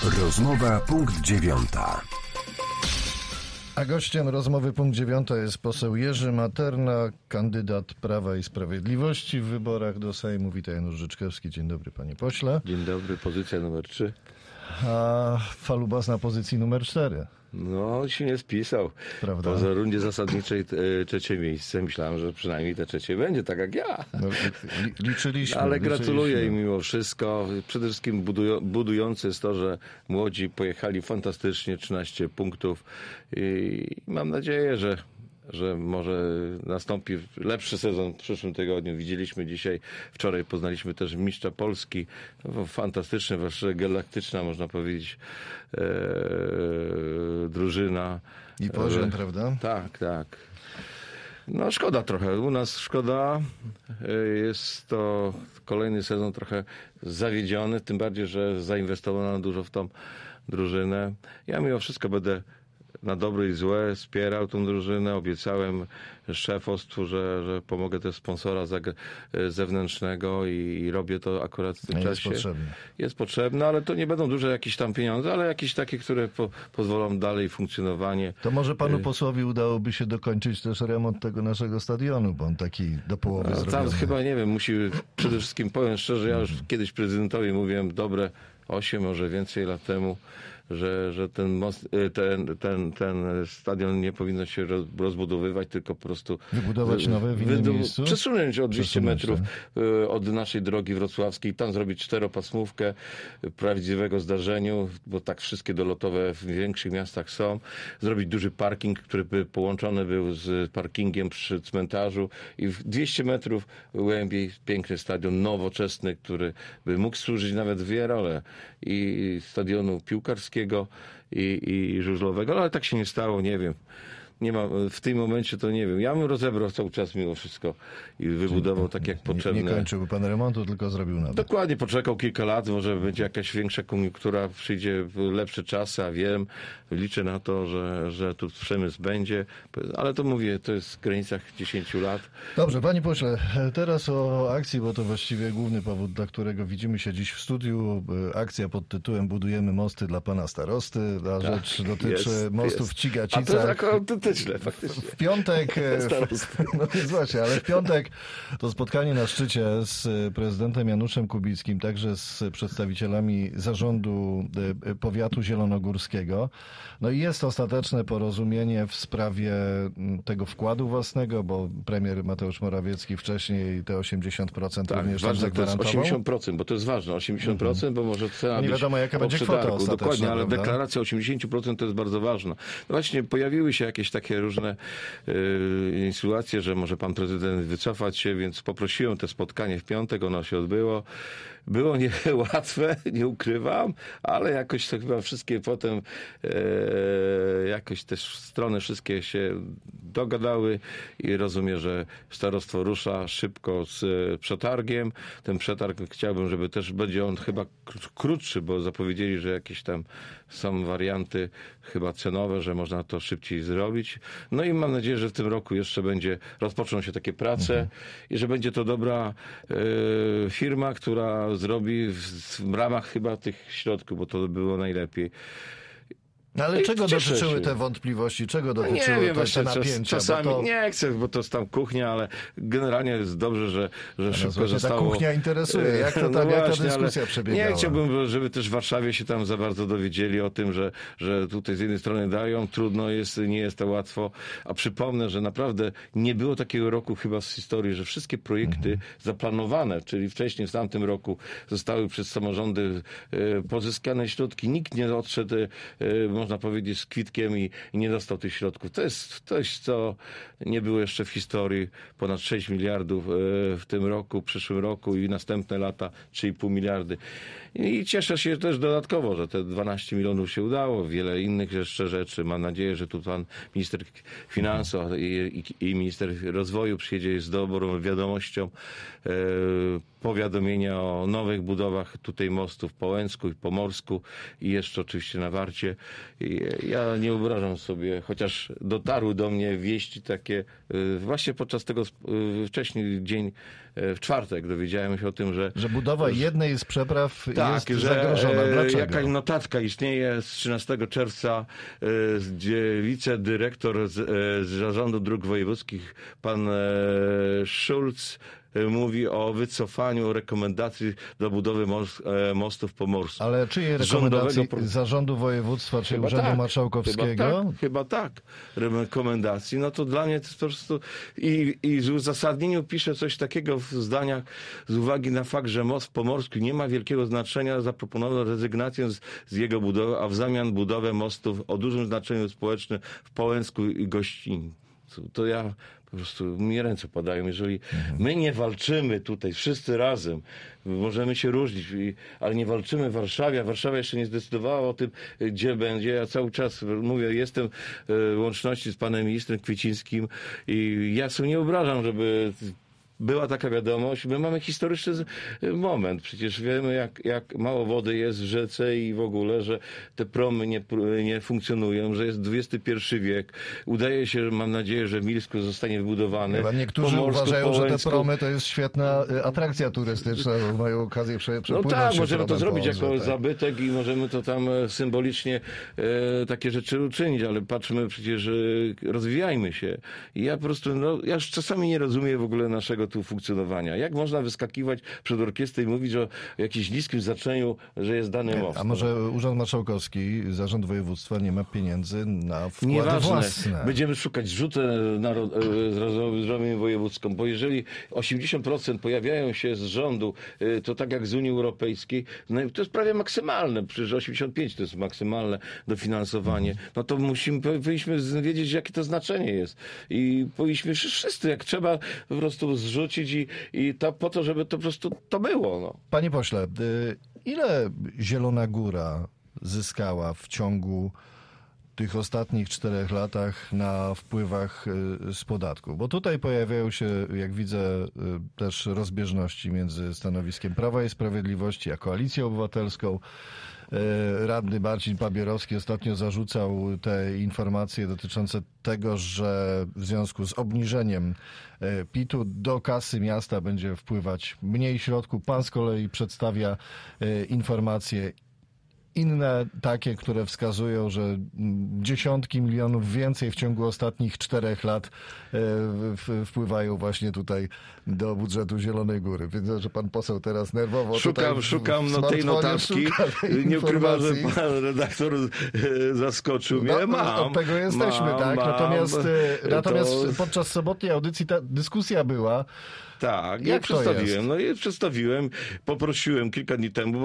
Rozmowa punkt 9. A gościem rozmowy punkt 9 jest poseł Jerzy Materna, kandydat Prawa i Sprawiedliwości w wyborach do Sejmu. Witaj, Janusz Życzkowski. Dzień dobry, panie pośle. Dzień dobry, pozycja numer 3. A Falubas na pozycji numer 4. No, się nie spisał. Prawda? Poza rundzie zasadniczej trzecie miejsce. Myślałem, że przynajmniej te trzecie będzie, tak jak ja. No, liczyliśmy. Ale gratuluję im mimo wszystko. Przede wszystkim budujące jest to, że młodzi pojechali fantastycznie, 13 punktów i mam nadzieję, że może nastąpi lepszy sezon w przyszłym tygodniu. Widzieliśmy dzisiaj, wczoraj poznaliśmy też mistrza Polski. Fantastyczny, wreszcie galaktyczna, można powiedzieć, drużyna. I poziom, prawda? Tak, tak. No szkoda trochę. U nas szkoda. Jest to kolejny sezon trochę zawiedziony, tym bardziej, że zainwestowano dużo w tą drużynę. Ja mimo wszystko będę na dobre i złe wspierał tą drużynę. Obiecałem szefostwu, że pomogę też sponsora zewnętrznego i robię to akurat w tym czasie. Jest potrzebne, ale to nie będą duże jakieś tam pieniądze, ale jakieś takie, które pozwolą dalej funkcjonowanie. To może panu posłowi udałoby się dokończyć też remont tego naszego stadionu, bo on taki do połowy zrobiony. Tam chyba, nie wiem, musi przede wszystkim, powiem szczerze, ja już kiedyś prezydentowi mówiłem dobre 8, może więcej lat temu, że ten stadion nie powinno się rozbudowywać, tylko po prostu wybudować nowe w innym miejscu? Przesunąć o 200 metrów od naszej drogi wrocławskiej, tam zrobić 4-pasmówkę prawdziwego zdarzeniu, bo tak wszystkie dolotowe w większych miastach są. Zrobić duży parking, który by połączony był z parkingiem przy cmentarzu i w 200 metrów głębiej piękny stadion nowoczesny, który by mógł służyć nawet dwie role i stadionu piłkarskiego i żużlowego, ale tak się nie stało, nie wiem. Nie ma, w tym momencie to nie wiem. Ja bym rozebrał cały czas mimo wszystko i wybudował tak jak potrzebne. Nie kończył pan remontu, tylko zrobił nowy. Dokładnie, poczekał kilka lat, może będzie jakaś większa koniunktura, przyjdzie lepsze czasy, a wiem, liczę na to, że tu przemysł będzie, ale to mówię, to jest w granicach 10 lat. Dobrze, panie pośle, teraz o akcji, bo to właściwie główny powód, dla którego widzimy się dziś w studiu. Akcja pod tytułem Budujemy mosty dla pana starosty. Ta rzecz dotyczy mostów w Cigacicach. A to jest autentyczne, faktycznie. W piątek, no więc właśnie, ale w piątek to spotkanie na szczycie z prezydentem Januszem Kubickim, także z przedstawicielami zarządu powiatu zielonogórskiego. No i jest ostateczne porozumienie w sprawie tego wkładu własnego, bo premier Mateusz Morawiecki wcześniej te 80% również tam zagwarantował. To jest 80%, bo to jest ważne. 80%, bo może cena nie wiadomo, jaka będzie kwota ostateczna. Dokładnie, ale prawda? deklaracja 80% to jest bardzo ważna. No właśnie, pojawiły się jakieś takie różne insynuacje, że może pan prezydent wycofać się, więc poprosiłem te spotkanie w piątek, ono się odbyło. Było niełatwe, nie ukrywam, ale jakoś to chyba wszystkie potem jakoś też strony wszystkie się dogadały i rozumiem, że starostwo rusza szybko z przetargiem. Ten przetarg chciałbym, żeby też będzie on chyba krótszy, bo zapowiedzieli, że jakieś tam są warianty chyba cenowe, że można to szybciej zrobić. No i mam nadzieję, że w tym roku jeszcze rozpoczną się takie prace i że będzie to dobra firma, która zrobi w ramach chyba tych środków, bo to by było najlepiej. No ale czego dotyczyły te wątpliwości? Czego dotyczyły te napięcia? Czasami nie chcę, bo to jest tam kuchnia, ale generalnie jest dobrze, że szybko zostało. Ta kuchnia interesuje. Jak to tam, jak ta dyskusja przebiegała? Nie chciałbym, żeby też w Warszawie się tam za bardzo dowiedzieli o tym, że tutaj z jednej strony dają, trudno jest, nie jest to łatwo. A przypomnę, że naprawdę nie było takiego roku chyba z historii, że wszystkie projekty zaplanowane, czyli wcześniej w tamtym roku zostały przez samorządy pozyskane środki. Nikt nie odszedł, można powiedzieć, z kwitkiem i nie dostał tych środków. To jest coś, co nie było jeszcze w historii. Ponad 6 miliardów w tym roku, w przyszłym roku i następne lata 3,5 miliardy. I cieszę się też dodatkowo, że te 12 milionów się udało. Wiele innych jeszcze rzeczy. Mam nadzieję, że tu pan minister finansów i minister rozwoju przyjedzie z dobrą wiadomością powiadomienia o nowych budowach tutaj mostów po Łęcku i Pomorsku i jeszcze oczywiście na Warcie Ja nie wyobrażam sobie, chociaż dotarły do mnie wieści takie, właśnie podczas tego wcześniej dzień, w czwartek dowiedziałem się o tym, że budowa jednej z przepraw tak, jest że zagrożona. Dlaczego? jakaś notatka istnieje z 13 czerwca, gdzie wicedyrektor z Zarządu Dróg Wojewódzkich, pan Schulz, mówi o wycofaniu rekomendacji do budowy mostów pomorskich. Ale czyje rekomendacji? Zarządu Województwa czy Urzędu Marszałkowskiego? Chyba tak. Rekomendacji. No to dla mnie to jest po prostu... I w uzasadnieniu pisze coś takiego w zdaniach z uwagi na fakt, że most pomorski nie ma wielkiego znaczenia, zaproponowano rezygnację z jego budowy, a w zamian budowę mostów o dużym znaczeniu społecznym w Połęcku i Gościńcu. To ja... Po prostu mnie ręce padają. Jeżeli my nie walczymy tutaj wszyscy razem, możemy się różnić, ale nie walczymy w Warszawie, a Warszawa jeszcze nie zdecydowała o tym, gdzie będzie. Ja cały czas mówię, jestem w łączności z panem ministrem Kwiecińskim i ja sobie nie wyobrażam, żeby była taka wiadomość. My mamy historyczny moment. Przecież wiemy, jak mało wody jest w rzece i w ogóle, że te promy nie funkcjonują, że jest XXI wiek. Udaje się, mam nadzieję, że w Milsku zostanie wybudowany. Chyba niektórzy uważają, że te promy to jest świetna atrakcja turystyczna, bo mają okazję przepłynąć. No tak, możemy to zrobić Odrze, jako tak. zabytek i możemy to tam symbolicznie takie rzeczy uczynić, ale patrzmy przecież, rozwijajmy się. I ja po prostu, ja już czasami nie rozumiem w ogóle naszego tu funkcjonowania. Jak można wyskakiwać przed orkiestrę i mówić o jakimś niskim znaczeniu, że jest dany most? A może Urząd Marszałkowski, Zarząd Województwa nie ma pieniędzy na wkłady Nieważne. własne? Będziemy szukać rzutę z Radą Wojewódzką, bo jeżeli 80% pojawiają się z rządu, to tak jak z Unii Europejskiej, no to jest prawie maksymalne, przecież 85 to jest maksymalne dofinansowanie, no to powinniśmy wiedzieć, jakie to znaczenie jest. I powinniśmy wszyscy, jak trzeba, po prostu zrzucić i to po to, żeby to po prostu to było. No. Panie pośle, ile Zielona Góra zyskała w ciągu tych ostatnich 4 latach na wpływach z podatku? Bo tutaj pojawiają się, jak widzę, też rozbieżności między stanowiskiem Prawa i Sprawiedliwości a Koalicją Obywatelską. Radny Marcin Pabierowski ostatnio zarzucał te informacje dotyczące tego, że w związku z obniżeniem PIT-u do kasy miasta będzie wpływać mniej środków. Pan z kolei przedstawia informacje inne, takie, które wskazują, że dziesiątki milionów więcej w ciągu ostatnich 4 lat wpływają właśnie tutaj do budżetu Zielonej Góry. Widzę, że pan poseł teraz nerwowo Szukam tej notatki. Nie ukrywam, że pan redaktor zaskoczył mnie. Od tego jesteśmy, tak? Natomiast podczas sobotniej audycji ta dyskusja była. Tak, ja przedstawiłem. No i przedstawiłem, poprosiłem kilka dni temu,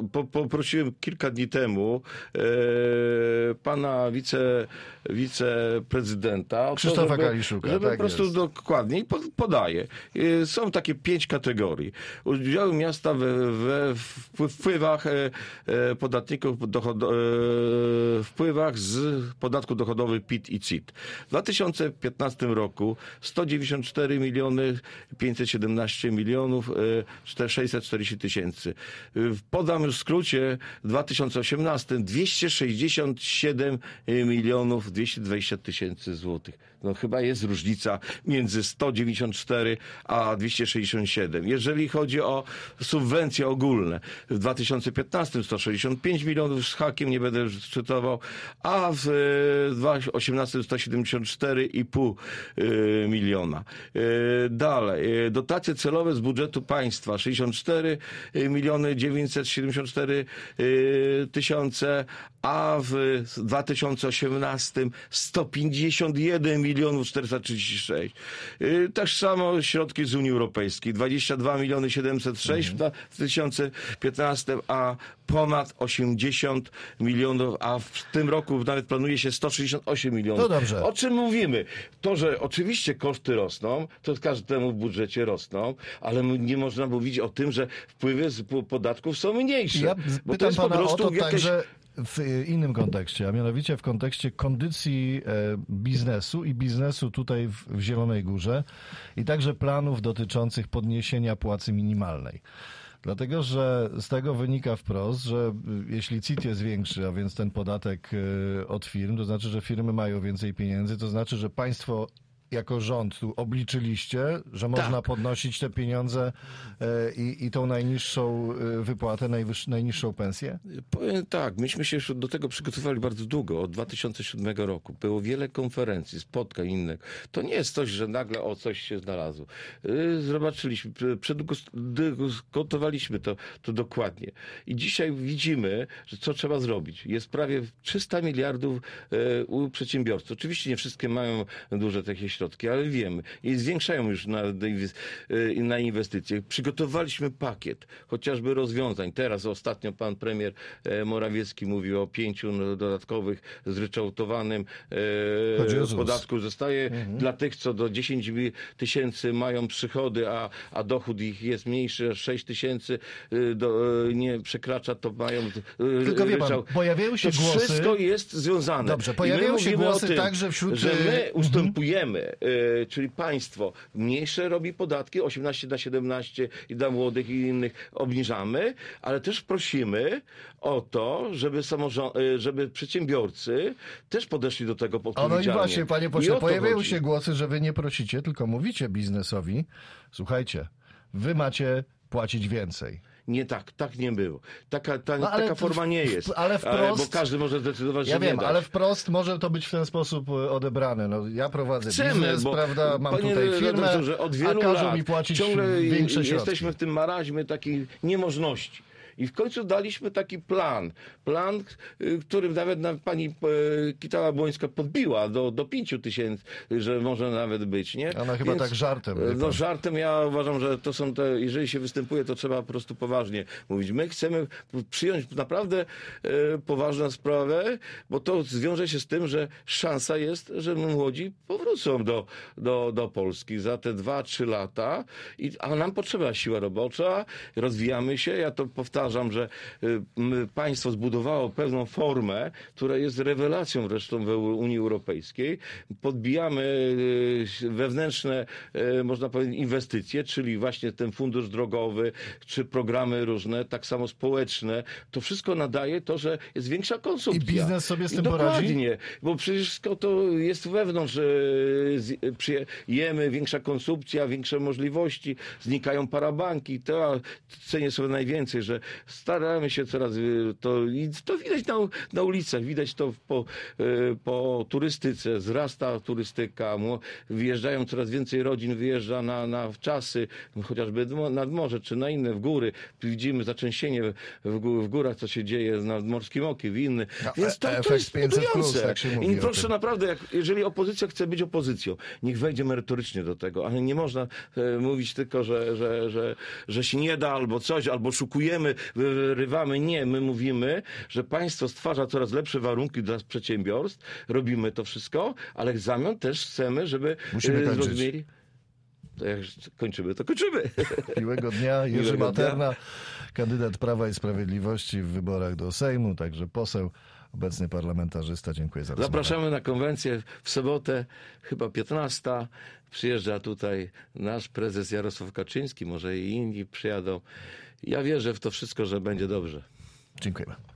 pana wiceprezydenta Krzysztofa Kaliszuka, żeby tak po prostu jest. dokładniej podaje. Są takie 5 kategorii. Udziały miasta we wpływach podatników, wpływach z podatku dochodowego PIT i CIT. W 2015 roku 194 miliony 517 milionów 640 tysięcy. Podam już w skrócie, w 2018 267 milionów 220 tysięcy złotych. No chyba jest różnica między 194 a 267. Jeżeli chodzi o subwencje ogólne, w 2015 165 milionów z hakiem, nie będę już czytował, a w 2018 174,5 miliona. Dalej, dotacje celowe z budżetu państwa 64 miliony 974 tysiące, a w 2018 151 milionów 436. Tak samo środki z Unii Europejskiej 22 miliony 706 w 2015, a ponad 80 milionów, a w tym roku nawet planuje się 168 milionów. No dobrze. O czym mówimy? To, że oczywiście koszty rosną, to każdemu w budżecie rosną, ale nie można mówić o tym, że wpływy z podatków są mniejsze. Ja bo to pytam jest po pana o prostu to jakieś... także w innym kontekście, a mianowicie w kontekście kondycji biznesu tutaj w Zielonej Górze i także planów dotyczących podniesienia płacy minimalnej. Dlatego, że z tego wynika wprost, że jeśli CIT jest większy, a więc ten podatek od firm, to znaczy, że firmy mają więcej pieniędzy, to znaczy, że państwo jako rząd tu obliczyliście, że można podnosić te pieniądze i tą najniższą wypłatę, najniższą pensję? Powiem tak, myśmy się już do tego przygotowywali bardzo długo, od 2007 roku. Było wiele konferencji, spotkań innych. To nie jest coś, że nagle coś się znalazło. Zobaczyliśmy, przedyskutowaliśmy to dokładnie. I dzisiaj widzimy, że co trzeba zrobić. Jest prawie 300 miliardów u przedsiębiorców. Oczywiście nie wszystkie mają duże takie środki, ale wiemy. I zwiększają już na inwestycje. Przygotowaliśmy pakiet, chociażby rozwiązań. Teraz ostatnio pan premier Morawiecki mówił o 5 dodatkowych zryczałtowanym podatku. Zostaje dla tych, co do 10 tysięcy mają przychody, a dochód ich jest mniejszy, 6 tysięcy nie przekracza, to mają... Tylko wie pan, pojawiają się głosy... Wszystko jest związane. Dobrze, pojawiają się głosy także wśród... że my ustępujemy, czyli państwo mniejsze robi podatki, 18 na 17 i dla młodych i innych obniżamy, ale też prosimy o to, żeby przedsiębiorcy też podeszli do tego odpowiedzialnie. No i właśnie, panie pośle, pojawiają się głosy, że wy nie prosicie, tylko mówicie biznesowi, słuchajcie, wy macie płacić więcej. Nie tak nie było. Taka forma nie jest. Ale wprost, bo każdy może zdecydować, że ja nie wiem, dać. ale wprost może to być w ten sposób odebrane. No, ja prowadzę biznes, prawda, mam tutaj firmę, że od wielu a każą lat mi płacić ciągle większe środki. jesteśmy w tym maraźmie takiej niemożności. I w końcu daliśmy taki plan, który nawet pani Kidawa-Błońska podbiła do 5 tysięcy, że może nawet być, nie? Ona chyba tak żartem. No żartem, ja uważam, że to są jeżeli się występuje, to trzeba po prostu poważnie mówić. My chcemy przyjąć naprawdę poważną sprawę, bo to zwiąże się z tym, że szansa jest, że młodzi powrócą do Polski za te 2-3 lata, a nam potrzeba siła robocza, rozwijamy się, ja to powtarzam, że państwo zbudowało pewną formę, która jest rewelacją zresztą w Unii Europejskiej. Podbijamy wewnętrzne, można powiedzieć, inwestycje, czyli właśnie ten fundusz drogowy, czy programy różne, tak samo społeczne. To wszystko nadaje to, że jest większa konsumpcja. I biznes sobie z tym dokładnie, poradzi? bo przecież wszystko to jest wewnątrz. Jemy, większa konsumpcja, większe możliwości, znikają parabanki. To cenię sobie najwięcej, że staramy się coraz, to widać na ulicach, widać to po turystyce, wzrasta turystyka, wyjeżdżają coraz więcej rodzin, wyjeżdża na wczasy, chociażby nad morze, czy na inne, w góry. Widzimy zatrzęsienie w górach, co się dzieje nad Morskim Okiem, inny. Więc to jest 500+, tak się mówi. I proszę naprawdę, jeżeli opozycja chce być opozycją, niech wejdzie merytorycznie do tego, ale nie można mówić tylko, że się nie da, albo coś, albo szukujemy, wyrywamy. Nie, my mówimy, że państwo stwarza coraz lepsze warunki dla przedsiębiorstw, robimy to wszystko, ale w zamian też chcemy, żeby zrozumieli. To jak kończymy, to kończymy. Miłego dnia. Jerzy Materna, kandydat Prawa i Sprawiedliwości w wyborach do Sejmu, także poseł, obecny parlamentarzysta. Dziękuję za rozmowę. Zapraszamy na konwencję w sobotę, chyba 15. Przyjeżdża tutaj nasz prezes Jarosław Kaczyński, może i inni przyjadą. Ja wierzę w to wszystko, że będzie dobrze. Dziękujemy.